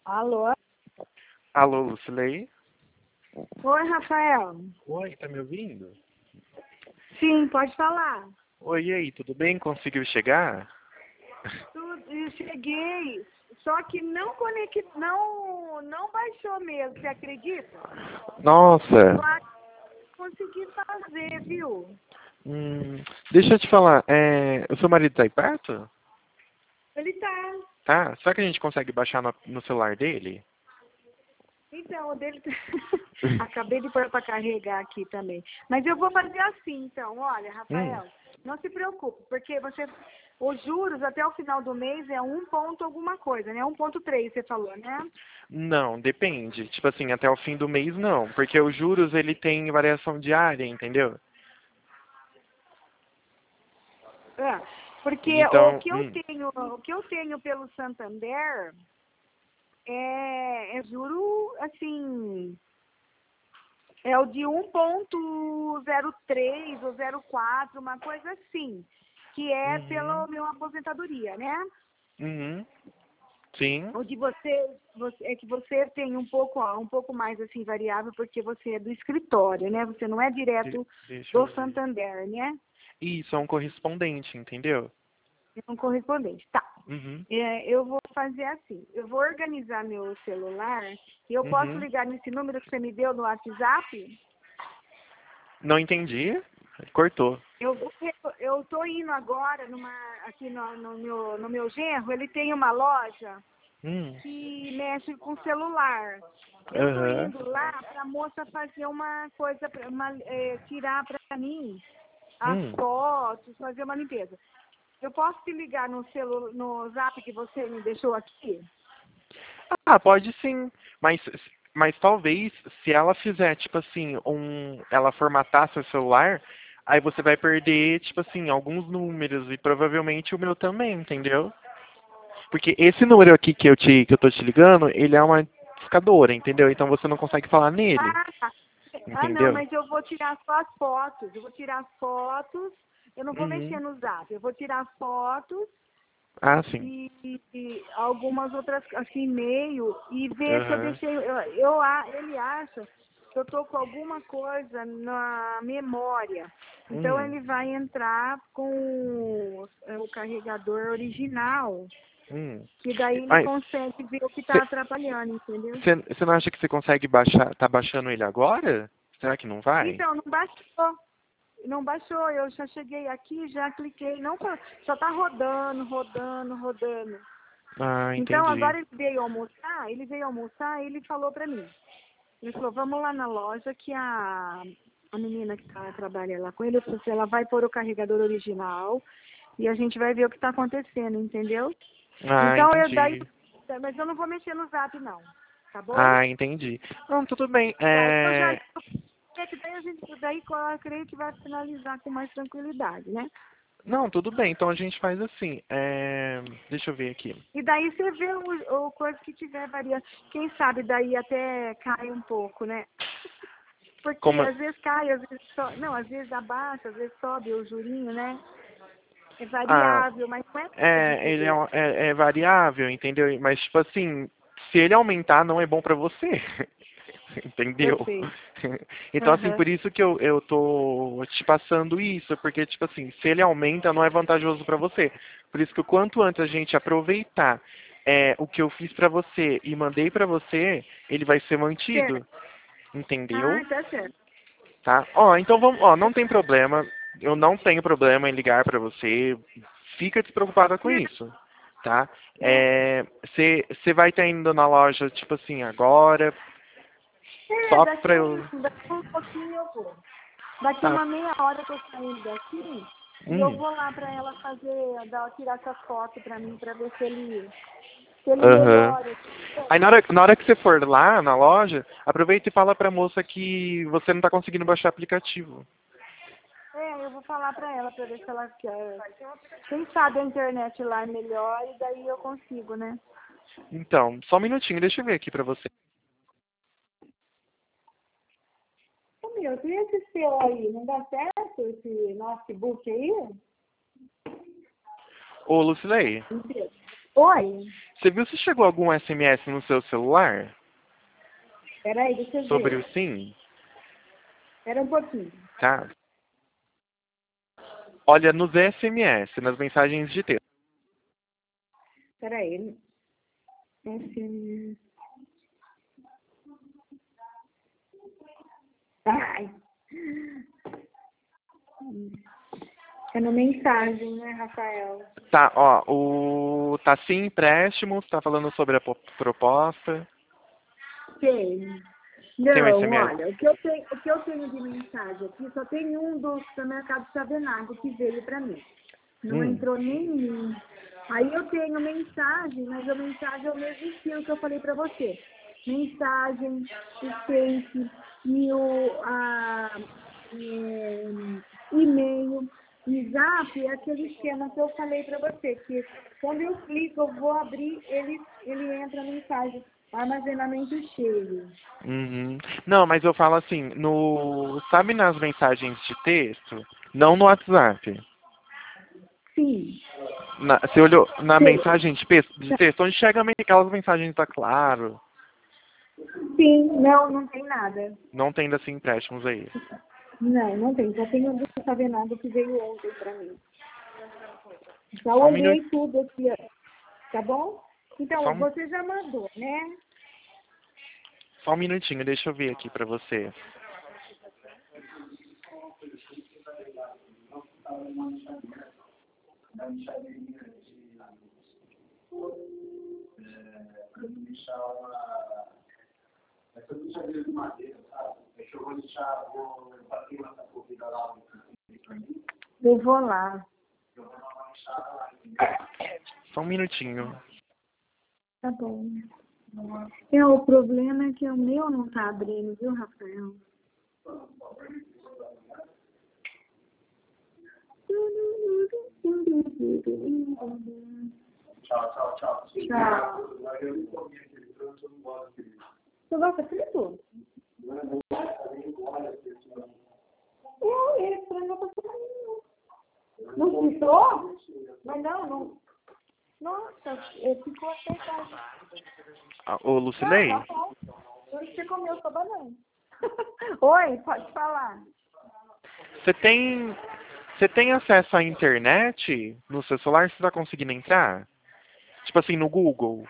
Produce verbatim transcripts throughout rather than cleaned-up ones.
Alô? Alô, Lucilei? Oi, Rafael. Oi, tá me ouvindo? Sim, pode falar. Oi, e aí, tudo bem? Conseguiu chegar? Tudo, eu cheguei, só que não conect, não, não baixou mesmo, você acredita? Nossa! Eu acho que consegui fazer, viu? Hum, deixa eu te falar, é, o seu marido tá aí perto? Ele tá. Tá? Será que a gente consegue baixar no, no celular dele? Então, o dele tá... Acabei de pôr para carregar aqui também. Mas eu vou fazer assim, então. Olha, Hum, Rafael, não se preocupe, porque você... Os juros até o final do mês é um ponto alguma coisa, né? um ponto três, você falou, né? não, depende. Tipo assim, até o fim do mês não, porque os juros ele tem variação diária, entendeu? É, porque o Então, que eu hum, tenho, o que eu tenho pelo Santander é, é juro, assim, é o de um ponto zero três ou zero quatro, uma coisa assim, que é uhum, pela minha aposentadoria, né? uhum, sim. O de você, você é que você tem um pouco, ó, um pouco mais assim variável porque você é do escritório, né? Você não é De- direto deixa do eu ver. Santander, né? Isso, é um correspondente, entendeu? É um correspondente. Tá. Uhum, É, eu vou fazer assim, eu vou organizar meu celular e eu posso uhum. ligar nesse número que você me deu no WhatsApp? Não entendi? Cortou. Eu vou, eu tô indo agora numa, aqui no, no meu, no meu genro, ele tem uma loja Hum, que mexe com celular. Eu tô aham. indo lá para a moça fazer uma coisa, pra- uma, é, tirar para mim as Hum. fotos, fazer uma limpeza. Eu posso te ligar no, celu, no zap que você me deixou aqui? Ah, pode sim. Mas, mas talvez se ela fizer, tipo assim, um. Ela formatar seu celular, aí você vai perder, tipo assim, alguns números. E provavelmente o meu também, entendeu? Porque esse número aqui que eu te, que eu tô te ligando, ele é uma discadora, entendeu? Então você não consegue falar nele. Ah, tá. Ah, não, Entendeu? mas eu vou tirar só as fotos. Eu vou tirar as fotos. Eu não vou mexer Uhum. no zap. Eu vou tirar as fotos Ah, sim. e, e- e algumas outras, assim, e-mail e ver se eu Aham. deixei. Eu, eu, a- ele acha que eu tô com alguma coisa na memória. Então Hum. ele vai entrar com o, o carregador original, Hum. que daí ele Mas consegue ver o que está atrapalhando, entendeu? você não acha que você consegue baixar, tá baixando ele agora? Será que não vai? Então, não baixou. Não baixou, eu já cheguei aqui, já cliquei, não co- só tá rodando, rodando, rodando. Ah, Então entendi. agora ele veio almoçar, ele veio almoçar e ele falou pra mim. Ele falou, vamos lá na loja que a, a menina que tá, trabalha lá com ele, eu falei assim, ela vai pôr o carregador original e a gente vai ver o que tá acontecendo, entendeu? Ah, Então eu daí, entendi. mas eu não vou mexer no zap não, tá bom? Ah, entendi. Não, tudo bem. Daí eu já, É... daí a gente, daí eu creio que vai finalizar com mais tranquilidade, né? Não, tudo bem. Então a gente faz assim. É... Deixa eu ver aqui. E daí você vê o, o coisa que tiver variando. Quem sabe daí até cai um pouco, né? Porque Como... às vezes cai, às vezes sobe. Não, às vezes abaixa, às vezes sobe o jurinho, né? É Ah, variável, mas não é nada de é, ele é, dizer. um- é, é variável, entendeu? Mas, tipo assim, se ele aumentar, não é bom pra você. Eu Entendeu? sei. Então, assim, Aham. por isso que eu, eu tô te passando isso, porque, tipo assim, se ele aumenta, não é vantajoso pra você. Por isso que o quanto antes a gente aproveitar é, o que eu fiz pra você e mandei pra você, ele vai ser mantido. Certo. Ah, Entendeu? tá certo. Tá? Ó, então vamos, ó, não tem problema. Eu não tenho problema em ligar pra você. Fica despreocupada com isso, tá? É, É, você vai estar indo na loja, tipo assim, agora, é, só daqui pra um, eu. daqui um pouquinho eu vou. Daqui Tá. uma meia hora eu tô saindo daqui e eu Hum. vou lá pra ela fazer, dar, tirar essa foto pra mim, pra ver se ele, se ele Aham. melhora. Aí na hora, na hora que você for lá na loja, aproveita e fala pra moça que você não tá conseguindo baixar o aplicativo. É, eu vou falar pra ela pra ver se ela quer. Quem sabe a internet lá é melhor e daí eu consigo, né? Então, só um minutinho, deixa eu ver aqui pra você. Ô meu, tem esse seu aí, não dá certo esse notebook aí? Ô, Lucilei. Entendeu? Oi? Você viu se chegou algum S M S no seu celular Peraí, deixa eu sobre ver. o SIM? Espera um pouquinho. Tá? Olha nos S M S, nas mensagens de texto. Peraí. Esse... Ai. É no mensagem, né, Rafael? Tá, ó, o tá sim empréstimos, tá falando sobre a po- proposta. Tem. Tem um Não, S M S. olha, o que, eu tenho, o que eu tenho de mensagem aqui, só tem um do supermercado Savenago que veio para mim. Não Hum. entrou nenhum. Aí eu tenho mensagem, mas a mensagem é o mesmo estilo que eu falei para você. Mensagem, o Face e o a, é, e-mail. E Zap é aquele esquema que eu falei para você, que quando eu clico, eu vou abrir, ele, ele entra a mensagem, armazenamento cheio. Uhum. Não, mas eu falo assim, no sabe nas mensagens de texto, não no WhatsApp. Sim, Na, você olhou na sim, mensagem de, pe- de texto, onde chega me- aquelas mensagens tá claro, sim, não, não tem nada. não tem assim empréstimos aí. Não, não tem, só tem o do Savenago que veio ontem para mim. Já Só um minuto, olhei tudo aqui, ó. Tá bom? só Então, um, você já mandou, né? só um minutinho, deixa eu ver aqui pra você. Eu vou lá. Só um minutinho. Tá bom. É, o problema é que o meu não tá abrindo, viu, Rafael? Tchau, tchau, tchau. Tchau. Você gosta frito? Eu, esse frango tá ficando. Não fritou? Mas não, não. Nossa, eu ficou acertado. Ah, ô, Lucilei, Ah, tá bom. Hoje você comeu só banana. Oi, pode falar. você tem, você tem acesso à internet no seu celular? Você tá conseguindo entrar? Tipo assim, no Google?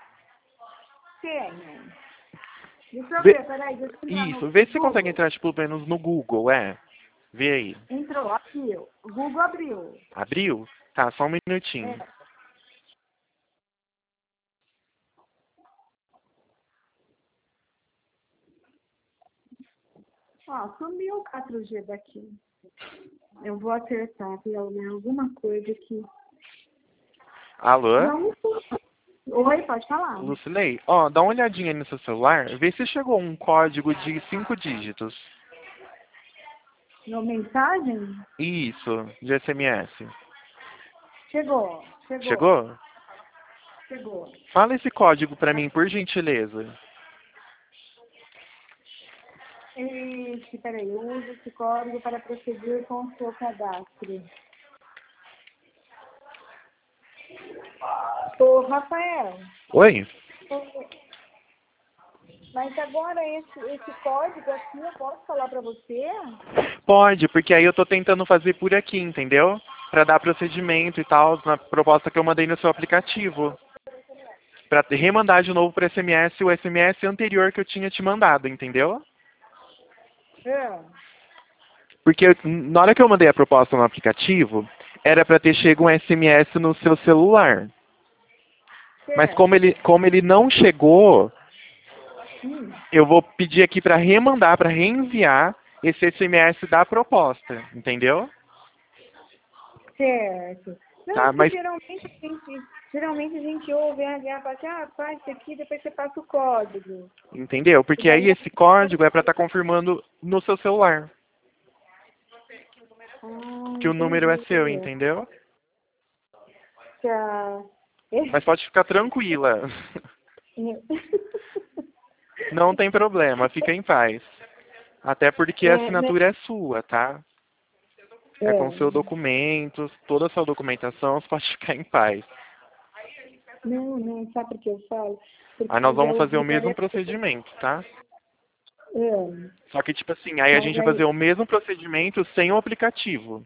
Tenho. Deixa eu Vê, ver, peraí, deixa eu entrar no isso, vê se você consegue Google. entrar, tipo, pelo menos no Google, é. Vê aí. Entrou, abriu. O Google abriu. Abriu? Tá, só um minutinho. É. Ó, sumiu o quatro G daqui. Eu vou acertar, viu? Né? Alguma coisa aqui. Alô? Não, oi, pode falar. Lucilei, ó, dá uma olhadinha aí no seu celular, vê se chegou um código de cinco dígitos. Meu mensagem? Isso, de S M S. Chegou, chegou, Chegou? chegou. Fala esse código pra mim, por gentileza. Esse, peraí, eu uso esse código para proceder com o seu cadastro. Ô, Rafael, Oi? mas agora esse, esse código aqui eu posso falar para você? Pode, porque aí eu tô tentando fazer por aqui, entendeu? Pra dar procedimento e tal, na proposta que eu mandei no seu aplicativo. Pra remandar de novo pro S M S o S M S anterior que eu tinha te mandado, entendeu? É. Porque eu- na hora que eu mandei a proposta no aplicativo, era pra ter chego um S M S no seu celular. Mas como ele, como ele não chegou, Hum, eu vou pedir aqui pra remandar, pra reenviar esse S M S da proposta, entendeu? certo. Não, Tá, porque mas geralmente a gente, geralmente a gente ouve a R H fala assim, ah, faz isso aqui, depois você passa o código. entendeu? E Porque daí, aí esse código é pra estar confirmando no seu celular ah, que o número é seu, entendi. entendeu? Tá. Mas pode ficar tranquila. Não tem problema, fica em paz. Até porque a É, né? assinatura é sua, tá? É com É. seus documentos, toda a sua documentação, você pode ficar em paz. Não, não, sabe por que eu falo? Porque Aí nós eu já vamos fazer o ouvi mesmo várias procedimento, tá? é, Só que, tipo assim, aí a mas gente vai aí. fazer o mesmo procedimento sem o aplicativo.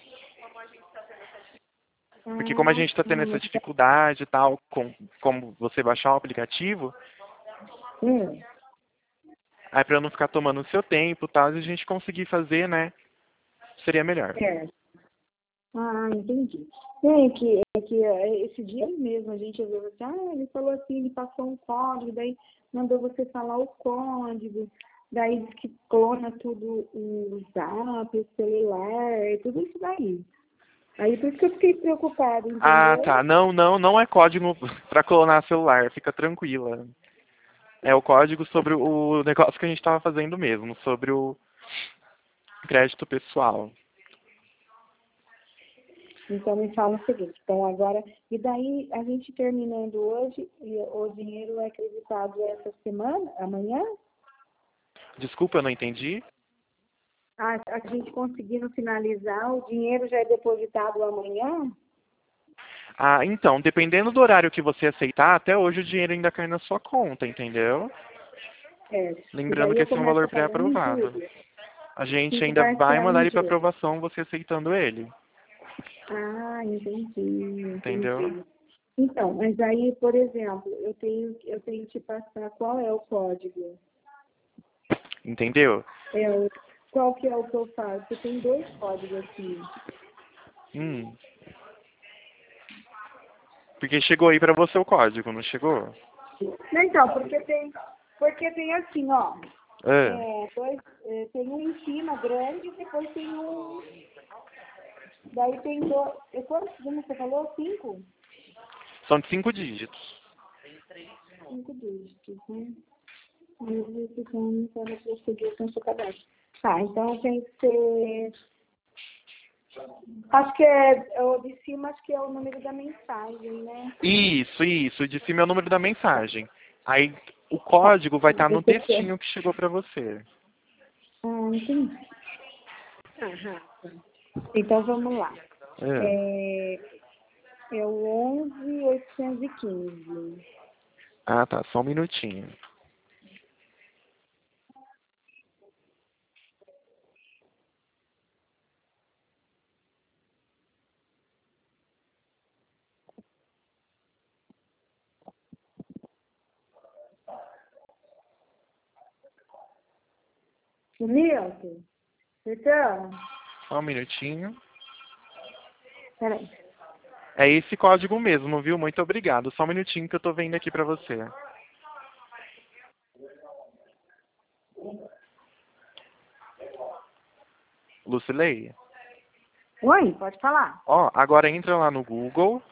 Porque como a Ah, gente está tendo sim, essa mas, dificuldade e tal, com como você baixar o aplicativo, hum, aí para não ficar tomando o seu tempo e tal, a gente conseguir fazer, né, seria melhor. é. Ah, entendi. É que, é que é, esse dia mesmo a gente viu assim, ah, ele falou assim, ele passou um código, daí mandou você falar o código, daí diz que clona tudo o zap, o celular, tudo isso daí. Aí por isso que eu fiquei preocupada, Ah, entendeu? tá. Não, não, não é código para clonar celular, fica tranquila. É o código sobre o negócio que a gente estava fazendo mesmo, sobre o crédito pessoal. Então me fala o seguinte, então agora, e daí a gente terminando hoje, e o dinheiro é acreditado essa semana, amanhã? Desculpa, eu não entendi. A, a gente conseguindo finalizar, o dinheiro já é depositado amanhã? Ah, então, dependendo do horário que você aceitar, até hoje o dinheiro ainda cai na sua conta, entendeu? É. E Lembrando daí que eu esse é um começo valor a pagar em pré-aprovado. julho. A gente Cinco ainda vai parcelas mandar em ele para julho. aprovação você aceitando ele, Ah, entendi, entendeu? entendi. Então, mas aí, por exemplo, eu tenho, eu tenho que passar qual é o código? Entendeu? É o, qual que é o que eu faço? Porque tem dois códigos aqui. Hum. Porque chegou aí para você o código, não chegou? Não, então, porque tem, porque tem assim, ó. É. É, dois, é, tem um em cima grande e depois tem um. Daí tem dois. é, Quantos como você falou? Cinco? São de cinco dígitos. Cinco dígitos, né? Aí ficam para prosseguir com o seu cadastro. Tá, então tem que ser. Acho que é o de cima, acho que é o número da mensagem, né? Isso, isso. De cima é o número da mensagem. Aí o código vai estar no Esse aqui é. textinho que chegou para você. Ah, entendi. Aham. Então vamos lá. É. É, é o onze oitocentos e quinze. Ah, tá. Só um minutinho. Milton? Então, Só um minutinho. peraí. É esse código mesmo, viu? Muito obrigado. Só um minutinho que eu tô vendo aqui para você. Lucilei? Oi, pode falar. Ó, agora entra lá no Google.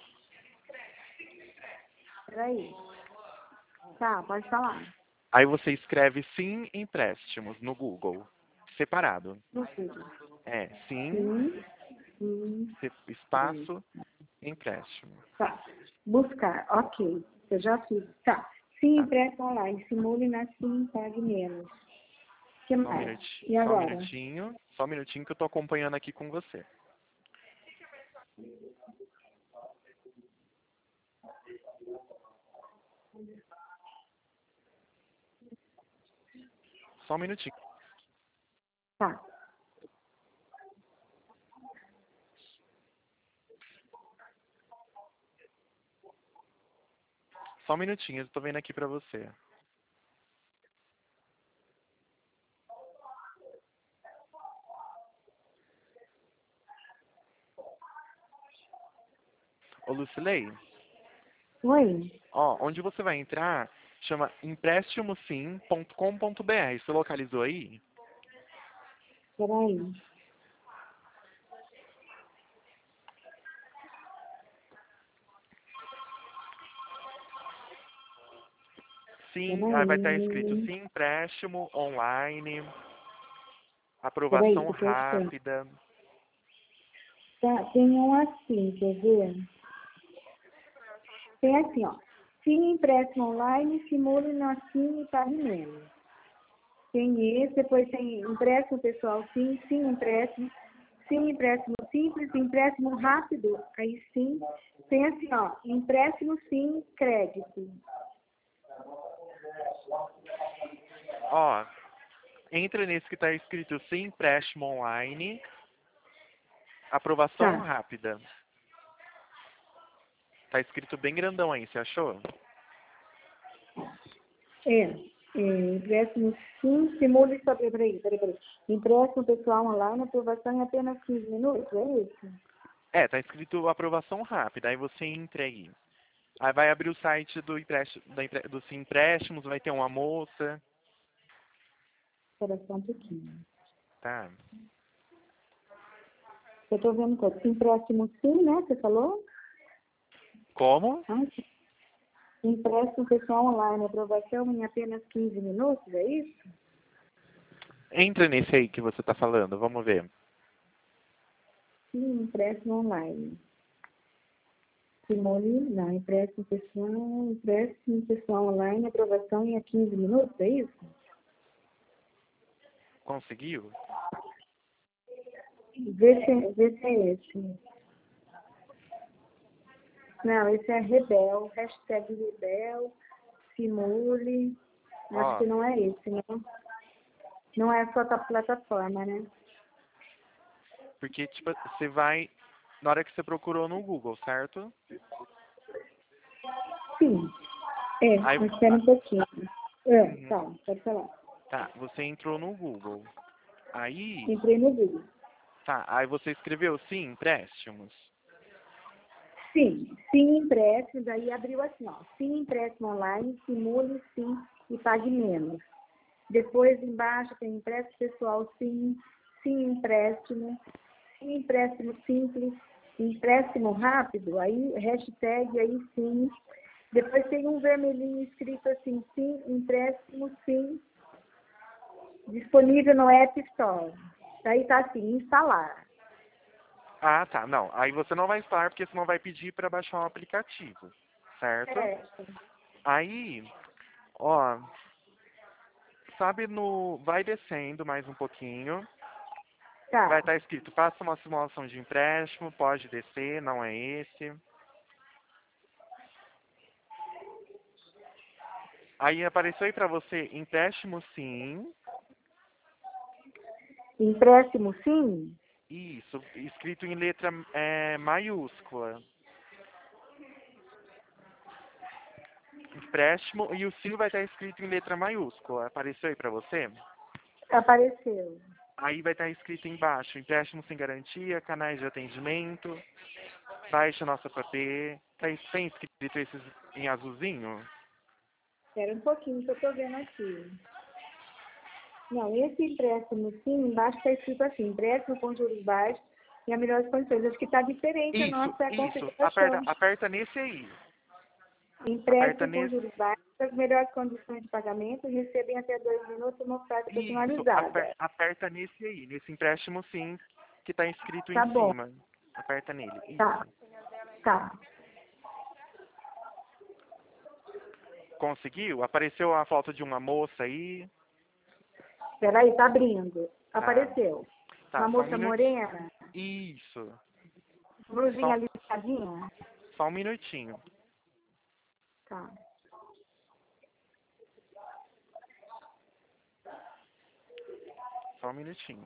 Peraí. Tá, pode falar. Aí você escreve sim empréstimos no Google. Separado. Não sei. É, sim, Sim, sim, sim. espaço, empréstimo. Tá. Buscar, ok. Eu já fiz. Tá. Sim, Tá. empréstimo online. Simule na Sim, pague menos. O que Só um mais? minutinho, E só um agora? minutinho, só um minutinho que eu tô acompanhando aqui com você. Só um minutinho. Tá. Só um minutinho, eu tô vendo aqui pra você. Ô Lucilei, Oi? ó, onde você vai entrar chama emprestimosim ponto com ponto br. Você localizou aí? Peraí. Sim, aí vai estar escrito Peraí. sim empréstimo online, Peraí, aprovação que eu tô achando. rápida. Tá, tem um assim, quer ver? Tem assim, ó. Sim, empréstimo online, simule na Sim e pague menos. Tem esse, depois tem empréstimo pessoal, sim, sim, empréstimo. sim, empréstimo simples, empréstimo rápido, aí sim, tem assim, ó, empréstimo sim, crédito. Ó, entra nesse que está escrito sim, empréstimo online, aprovação Tá, rápida. Tá escrito bem grandão aí, você achou? é, é empréstimo sim, simule só, peraí, peraí, peraí, empréstimo pessoal online, aprovação em apenas quinze minutos, é isso? É, tá escrito aprovação rápida, aí você entra aí. Aí vai abrir o site do empréstimo, da empre- dos empréstimos, vai ter uma moça, Espera só um pouquinho. tá? Eu tô vendo que empréstimo sim, né, você falou? Como? Ah, empréstimo pessoal online, aprovação em apenas quinze minutos, é isso? Entra nesse aí que você tá falando, vamos ver. Sim, empréstimo online. Simone, não, empréstimo pessoal, empréstimo pessoal online, aprovação em quinze minutos, é isso? Conseguiu? Vê se, vê se é esse. Não, esse é Rebel, hashtag Rebel, Simule, acho Ó, que não é esse, não. Não é só a plataforma, né? porque tipo, você vai, na hora que você procurou no Google, certo? Sim, é, Aí, mas espera um pouquinho. É, uhum, tá, pode falar. tá, você entrou no Google. Aí, Entrei no Google. tá, aí você escreveu sim, empréstimos. Sim, sim, empréstimo, daí abriu assim, ó, sim, empréstimo online, simule, sim, e pague menos. Depois, embaixo, tem empréstimo pessoal, sim, sim, empréstimo, sim, empréstimo simples, empréstimo rápido, aí, hashtag, aí sim. Depois tem um vermelhinho escrito assim, sim, empréstimo, sim, disponível no App Store. Daí tá assim, instalar. Ah, tá, não, aí você não vai instalar porque senão vai pedir para baixar um aplicativo, certo? É, Aí, ó, sabe no, vai descendo mais um pouquinho, vai tá. estar escrito, faça uma simulação de empréstimo, pode descer, não é esse. Aí apareceu aí pra você, empréstimo sim, Empréstimo, sim? isso, escrito em letra é, maiúscula. Empréstimo e o sim vai estar escrito em letra maiúscula. Apareceu aí pra você? Apareceu. Aí vai estar escrito embaixo, empréstimo sem garantia, canais de atendimento, baixe nosso app. Tá, tem escrito esses em azulzinho? Espera um pouquinho que eu tô vendo aqui. Não, esse empréstimo, sim, embaixo está escrito assim, empréstimo com juros baixos e a melhores condições. Acho que está diferente a Isso, nossa isso. Aperta, configuração. aperta nesse aí. Aperta Empréstimo com nesse. juros baixos, as melhores condições de pagamento, recebem até dois minutos uma oferta Isso, personalizada. aper- aperta nesse aí, nesse empréstimo sim, que está escrito em Tá bom, cima. Aperta nele. tá, Isso. tá. Conseguiu? Apareceu a foto de uma moça aí. Espera aí, tá abrindo. Tá. Apareceu. Uma Tá, só um moça minutinho. morena, Isso. blusinha Só, listadinha. só um minutinho. Tá. Só um minutinho.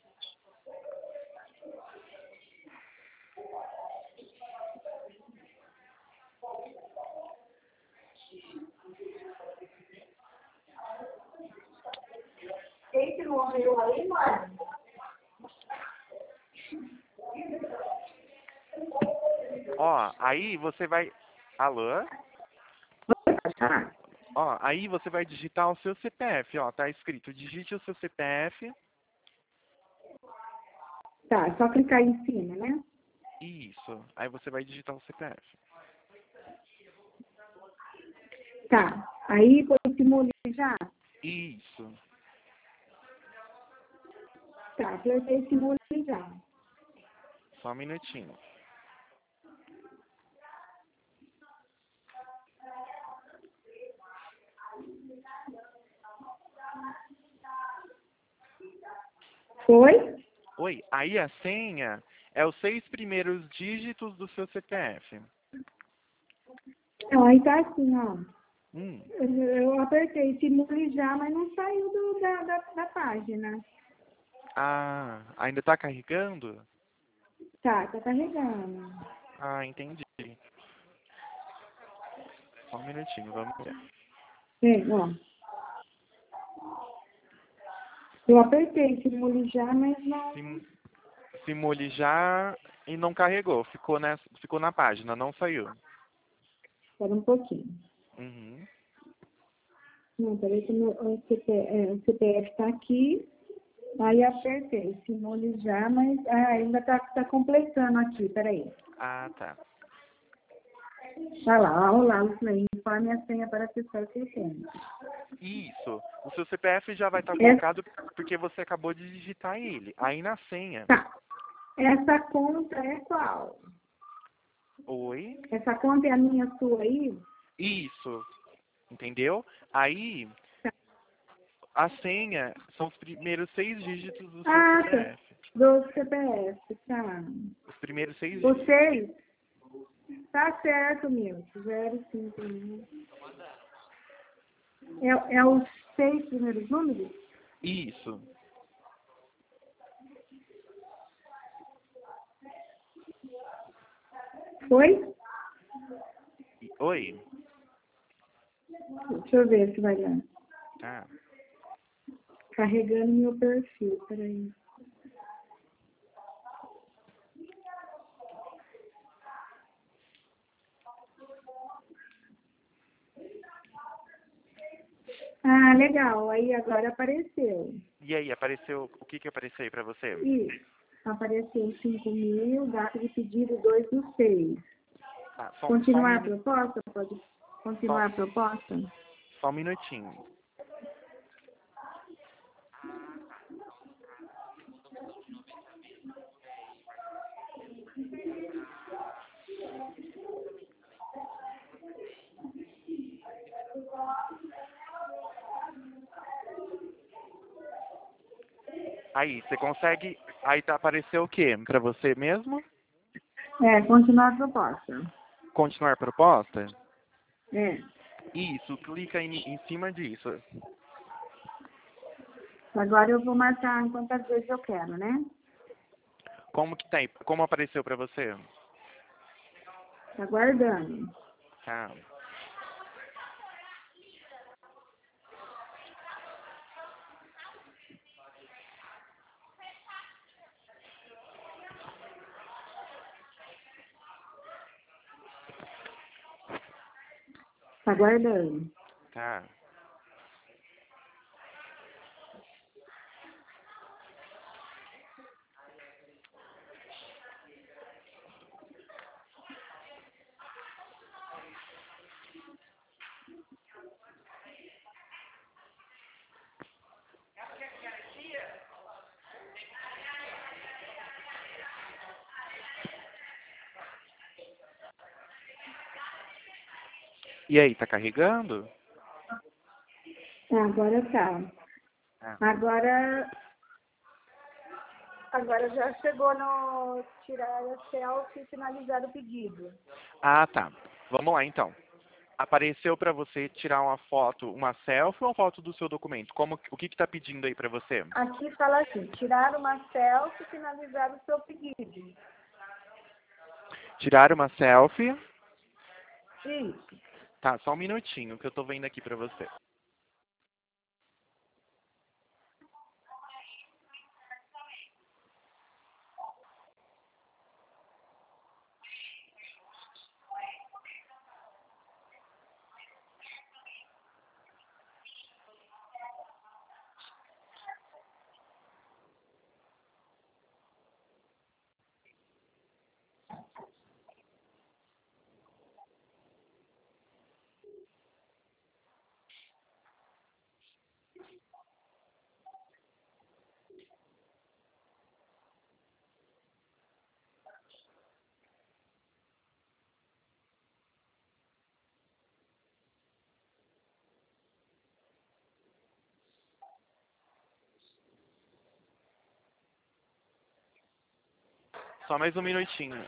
Esse número aí, mano. Ó, aí você vai. Alô? Tá, Ó, aí você vai digitar o seu C P F, ó, tá escrito, digite o seu C P F. tá, só clicar em cima, né? Isso. Aí você vai digitar o C P F. Tá. Aí põe simule já. Isso. Tá, apertei simule já. Só um minutinho. Foi? Oi, aí a senha é os seis primeiros dígitos do seu C P F. Não, aí tá assim, ó. Hum. Eu, eu apertei simule já, mas não saiu do, da, da, da página. Ah, ainda tá carregando? Tá, tá carregando. Ah, entendi. Só um minutinho, vamos ver. É, ó. Eu apertei simule já, mas não. Sim, simule já e não carregou. Ficou, nessa, ficou na página, não saiu. Espera um pouquinho. Uhum. Não, peraí que o meu o C P, é, o C P F tá aqui. Aí apertei simule já, mas ah, ainda tá, tá completando aqui, peraí. Ah, tá. Tá lá, olá, Luciane, informe a senha para acessar o sistema. Isso. O seu C P F já vai estar Essa, colocado porque você acabou de digitar ele. Aí na senha. tá. Essa conta é qual? Oi? Essa conta é a minha sua aí? Isso. Entendeu? Aí Tá. a senha são os primeiros seis dígitos do seu Ah, tá. C P F. Do C P F, tá. Os primeiros seis dígitos. Vocês? Tá certo, meu. Zero, cinco, um. É, é os seis primeiros números? Isso. Oi? Oi? Deixa eu ver se vai dar. Ah. Carregando meu perfil, peraí. Ah, legal. Aí agora apareceu. E aí, apareceu. O que que apareceu aí pra você? Isso. Apareceu cinco mil, data de pedido dois do seis. Ah, só, só, um Continuar a minu... proposta? Pode só, continuar a proposta? só um minutinho. Aí, você consegue. Aí tá, apareceu o quê? Pra você mesmo? É, continuar a proposta. Continuar proposta? É. Isso, clica em, em cima disso. Agora eu vou marcar quantas vezes eu quero, né? Como que tem? Como apareceu pra você? Tá guardando. Tá. Tá guardando. Tá. E aí, tá carregando? Ah, agora tá. Ah, Agora, agora já chegou no tirar a selfie e finalizar o pedido. ah, tá. Vamos lá então. Apareceu pra você tirar uma foto, uma selfie ou uma foto do seu documento? Como, o que que tá pedindo aí pra você? Aqui fala assim, tirar uma selfie e finalizar o seu pedido. Tirar uma selfie. Isso. Tá, só um minutinho que eu tô vendo aqui pra você. Só mais um minutinho.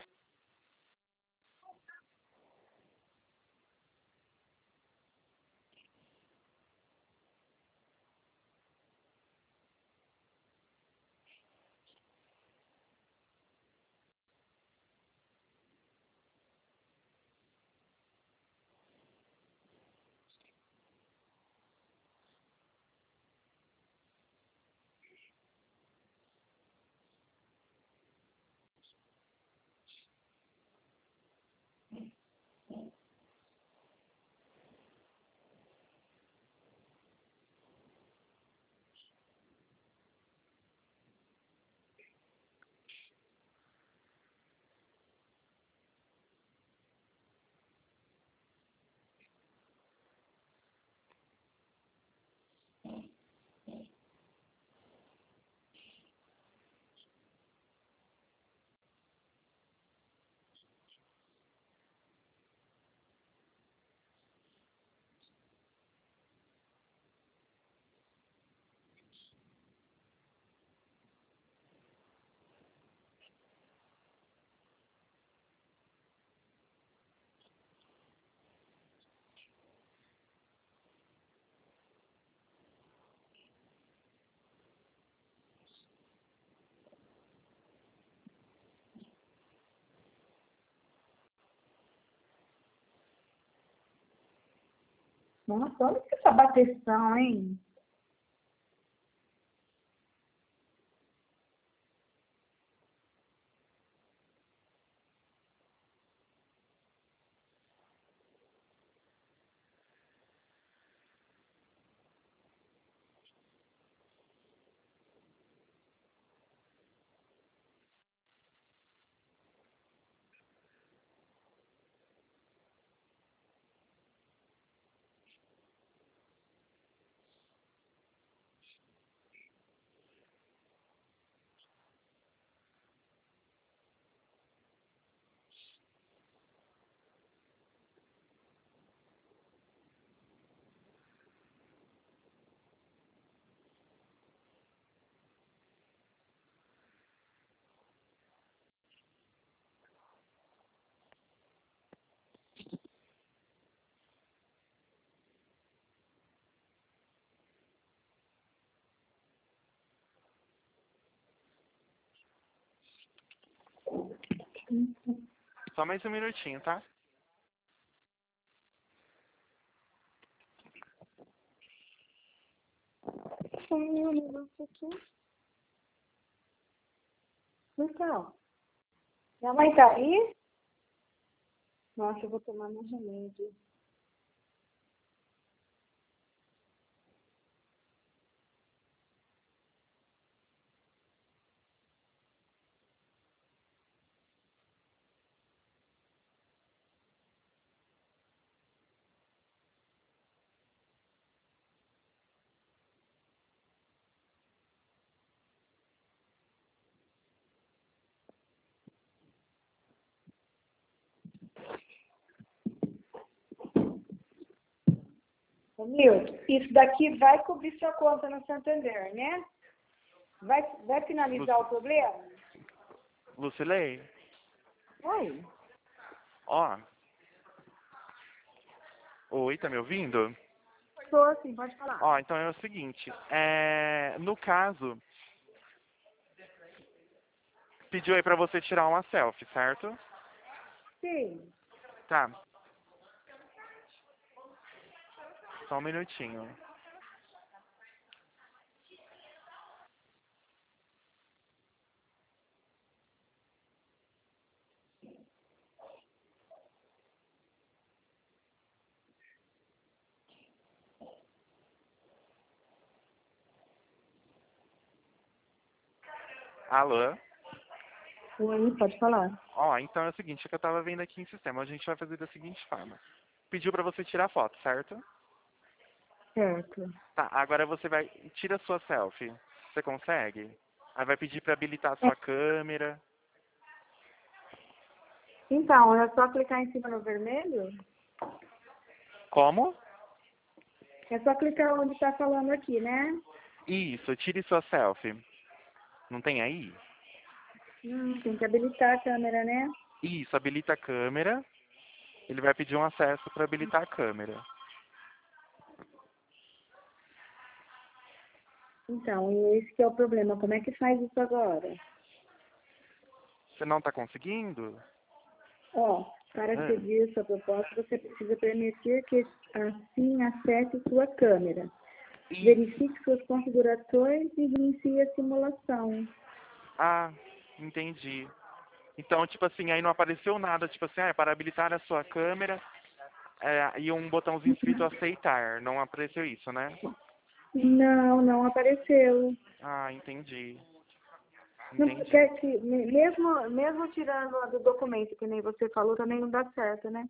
Nossa, olha que essa bateção, hein? Só mais um minutinho, tá? Tem um negócio aqui. Então, minha mãe tá aí? Nossa, eu vou tomar meu remédio. Ô, Milton, isso daqui vai cobrir sua conta no Santander, né? Vai, vai finalizar o problema? Lucilei, Oi. ó. Oi, tá me ouvindo? Tô sim, pode falar. Ó, então é o seguinte, é... no caso, pediu aí pra você tirar uma selfie, certo? Sim. Tá. Só um minutinho. Alô? Oi, pode falar. Ó, então é o seguinte, é que eu tava vendo aqui em sistema, a gente vai fazer da seguinte forma. Pediu pra você tirar foto, certo? Certo. Tá, agora você vai, tira a sua selfie. Você consegue? Aí vai pedir pra habilitar a É, sua câmera. então, é só clicar em cima no vermelho? Como? É só clicar onde tá falando aqui, né? Isso, tire sua selfie. Não tem aí? Hum, tem que habilitar a câmera, né? Isso, habilita a câmera. Ele vai pedir um acesso para habilitar a câmera. Então, e esse que é o problema. Como é que faz isso agora? Você não está conseguindo? Ó, para Ah, seguir sua proposta, você precisa permitir que assim acesse sua câmera. e, Verifique suas configurações e inicie a simulação. ah, entendi. Então, tipo assim, aí não apareceu nada, tipo assim, ah, é para habilitar a sua câmera é, e um botãozinho escrito aceitar. Não apareceu isso, né? Não, não apareceu. Ah, entendi. Não, Entendi. quer que, me- mesmo, mesmo tirando a do documento, que nem você falou, também não dá certo, né?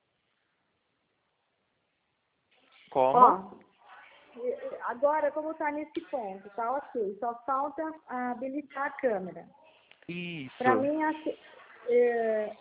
Como? Ó, agora como tá nesse ponto, tá ok. Só falta habilitar a câmera. Para Isso. mim, assim, é,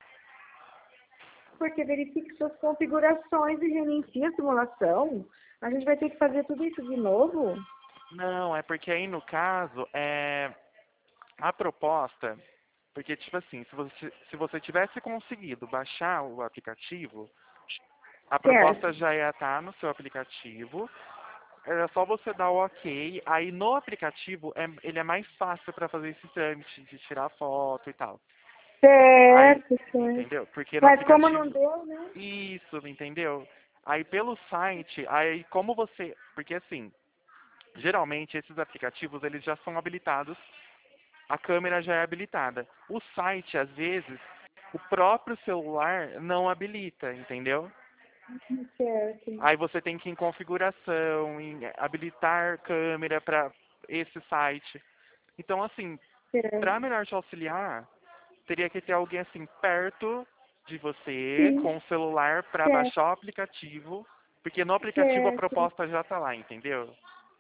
porque verifique suas configurações e reinicie a simulação. A gente vai ter que fazer tudo isso de novo? Não, é porque aí no caso, é a proposta, porque tipo assim, se você, se você tivesse conseguido baixar o aplicativo, a proposta Certo, já ia estar no seu aplicativo, era só você dar o ok, aí no aplicativo é, ele é mais fácil para fazer esse trâmite de tirar foto e tal. Aí, certo, certo. entendeu? Porque no Mas como não aplicativo, deu, né? isso, entendeu? Aí pelo site, aí como você, porque assim, geralmente esses aplicativos eles já são habilitados, a câmera já é habilitada. O site, às vezes, o próprio celular não habilita, entendeu? Certo, Aí você tem que ir em configuração, em habilitar câmera para esse site. Então, assim, para certo. melhor te auxiliar, teria que ter alguém assim perto de você Sim, com o celular para certo, baixar o aplicativo, porque no aplicativo a certo, proposta já tá lá, entendeu?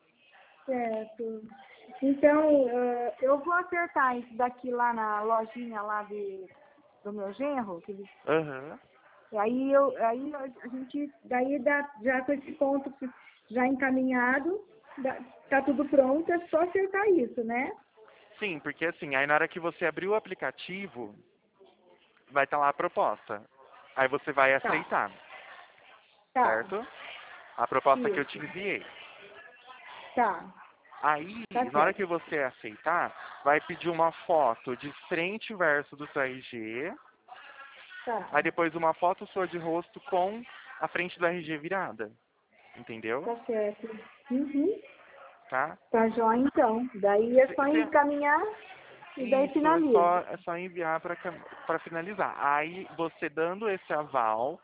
certo. Então, eh, eu vou acertar isso daqui lá na lojinha lá de, do meu genro, que ele. Aham. E aí eu, aí a gente, daí dá, já com esse ponto já encaminhado, dá- tá tudo pronto, é só acertar isso, né? Sim, porque assim, aí na hora que você abrir o aplicativo, vai estar lá a proposta. Aí você vai Tá, aceitar, tá, certo? A proposta que eu te isso, enviei. tá, Aí, tá na hora certo, que você aceitar, vai pedir uma foto de frente e verso do seu R G, aí tá, depois uma foto sua de rosto com a frente do R G virada, entendeu? tá certo. Uhum. Tá? Tá jóia então. Daí é Se- só se- encaminhar e daí Isso, é finaliza. só, é só enviar para finalizar. Aí, você dando esse aval,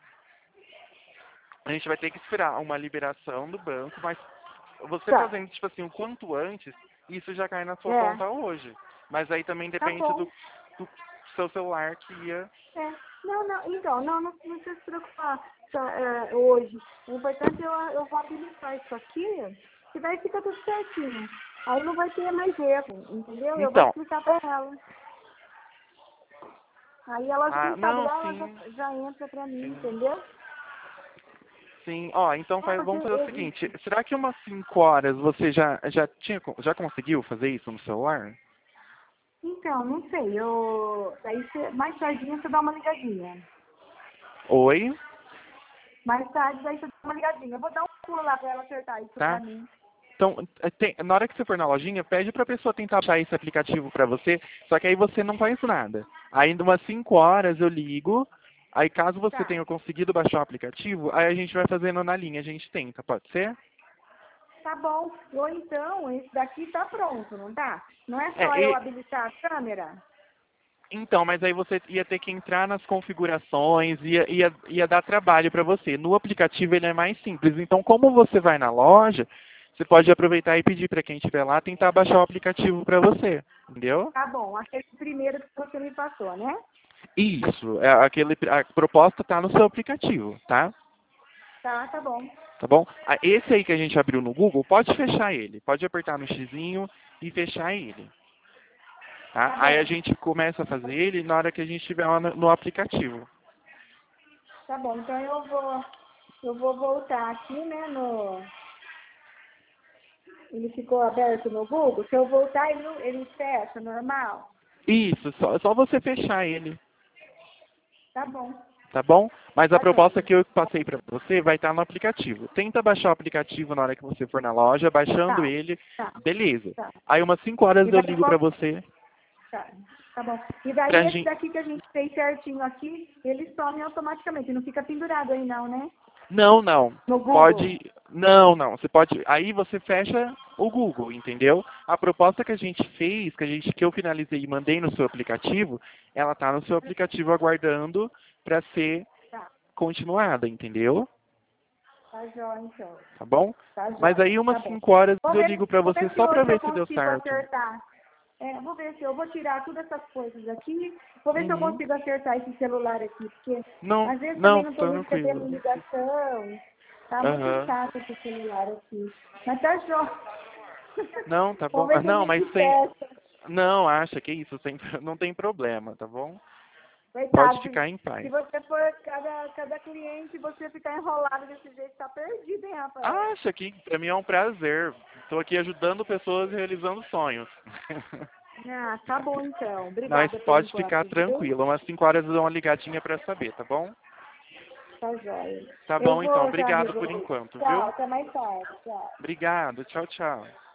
a gente vai ter que esperar uma liberação do banco, mas você Tá, fazendo, tipo assim, o quanto antes, isso já cai na sua é, conta hoje. Mas aí também tá depende bom. do, do seu celular que ia. É. Não, não, então, não, não, não precisa se preocupar tá, é, hoje. O importante é eu, eu vou habilitar isso aqui, que daí fica tudo certinho. Aí não vai ter mais erro, entendeu? Eu vou Então, explicar pra ela. Aí ela, ah, quem sabe não, lá, ela sim, já, já entra pra mim, sim, entendeu? sim. Ó, então É faz, porque vamos fazer o eu, seguinte, será que umas cinco horas você já, já tinha, já conseguiu fazer isso no celular? então, não sei, eu, daí você, mais tardinha você dá uma ligadinha. Oi? Mais tarde, daí você dá uma ligadinha. Eu vou dar um pulo lá pra ela acertar isso pra Tá? mim. Então, é, tem- na hora que você for na lojinha, pede pra pessoa tentar baixar esse aplicativo pra você, só que aí você não faz nada. Aí, em umas cinco horas eu ligo, aí caso você Tá, tenha conseguido baixar o aplicativo, aí a gente vai fazendo na linha, a gente tenta, pode ser? tá bom. Ou então, esse daqui tá pronto, não tá? Não é só É, eu e, habilitar a câmera? então, mas aí você ia ter que entrar nas configurações, ia, ia, ia dar trabalho pra você. No aplicativo ele é mais simples, então como você vai na loja, você pode aproveitar e pedir pra quem estiver lá tentar baixar o aplicativo pra você, entendeu? Tá bom, aquele primeiro que você me passou, né? Isso, é aquele, a proposta está no seu aplicativo, tá? Tá, tá bom. Tá bom? Ah, esse aí que a gente abriu no Google, pode fechar ele. Pode apertar no xizinho e fechar ele. Tá? Tá Aí a bom. gente começa a fazer ele na hora que a gente estiver lá no, no aplicativo. Tá bom, então eu vou, eu vou voltar aqui, né, no... Ele ficou aberto no Google. Se eu voltar, ele, não- ele fecha, normal? Isso, só, só você fechar ele, Tá bom. tá bom? Mas a Tá bom. proposta que eu passei para você vai estar no aplicativo. Tenta baixar o aplicativo na hora que você for na loja, baixando Tá, ele, tá, beleza. tá. Aí umas cinco horas E eu daí ligo para qual... você. Tá, tá bom. E daí Pra esse gente... daqui que a gente fez certinho aqui, ele some automaticamente, não fica pendurado aí não, né? Não, não. No Google. Pode. Não, não. Você pode. Aí você fecha o Google, entendeu? A proposta que a gente fez, que a gente que eu finalizei e mandei no seu aplicativo, ela tá no seu aplicativo aguardando para ser Tá, continuada, entendeu? tá jóia então. Tá bom? Tá Mas jóia, aí tá umas bom. cinco horas Vou eu ver, ligo para vou você ver se só para hoje eu ver se deu consigo certo. acertar. É, vou ver se eu vou tirar todas essas coisas aqui. Vou ver se eu Uhum. consigo acertar esse celular aqui, porque Não, às vezes também não, não estou recebendo tranquilo. ligação. Tá muito Aham. chato esse celular aqui. Mas tá jóia. Não, tá Vamos bom. ver Ah, se a não, mas gente sem. testa. Não, acha que isso sem... não tem problema, tá bom? Pode Coitado, se ficar em se paz. você for cada, cada cliente, você ficar enrolado desse jeito, tá perdido, hein, Rafael? Acha que para mim é um prazer. Estou aqui ajudando pessoas e realizando sonhos. Ah, tá bom então. Mas Obrigada por pode enquanto, ficar viu? tranquilo. Umas cinco horas eu dou uma ligadinha para saber, tá bom? Tá jóia. Tá Eu bom então. vou já Obrigado por resolver. enquanto, Tchau, viu? até mais tarde. Tchau. Obrigado. Tchau, tchau.